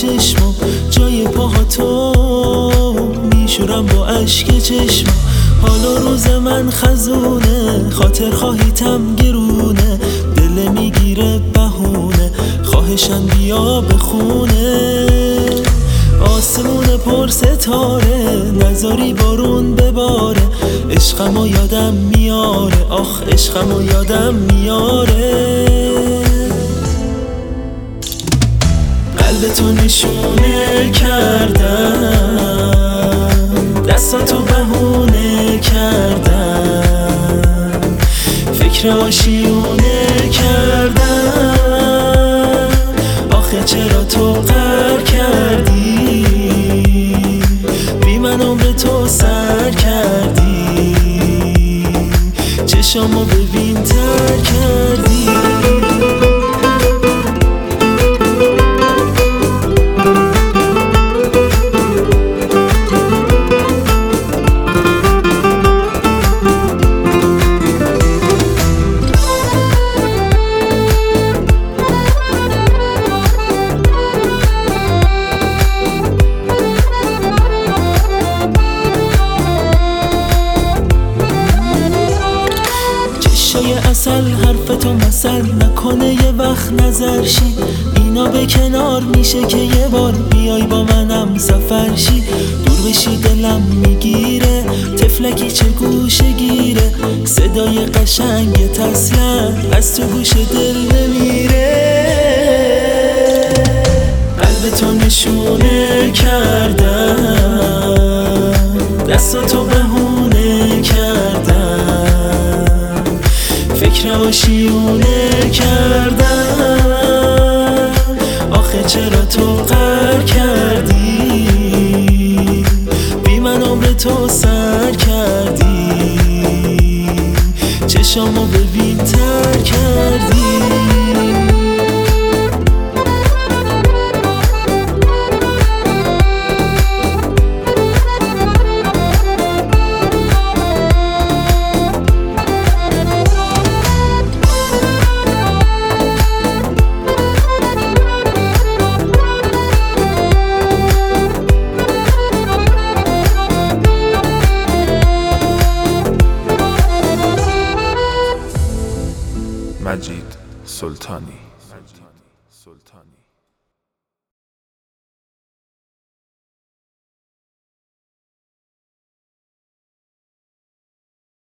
چشمم، جای پاها تو میشورم با اشک چشمم. حالا روز من خزونه، خاطر خواهیتم گرونه، دل میگیره بهونه، خواهشم بیا بخونه. آسمون پر ستاره، نذاری بارون بباره، عشقمو یادم میاره، آخ عشقمو یادم میاره. قلبتو نشونه کردم، دستاتو بهونه کردم، فکر آشیونه کردم. آخه چرا تو قهر کردی، بی من عمر تو سر کردی، چشامو ببین تر کردی. اصل حرفتو مثل نکنه، یه وقت نظر شی، اینا به کنار میشه که یه بار بیای با منم سفر شی. دور بشی دلم میگیره، تفلکی چه گوشه گیره، صدای قشنگ تسلم از تو گوش دل نمیره. قلبتو نشونه کردم، دستاتو بهونه کردم، فکر آشیونه کردم. آخه چرا تو قهر کردی، بی من عمر تو سر کردی، چشامو ببین تر کردی. مجید سلطانی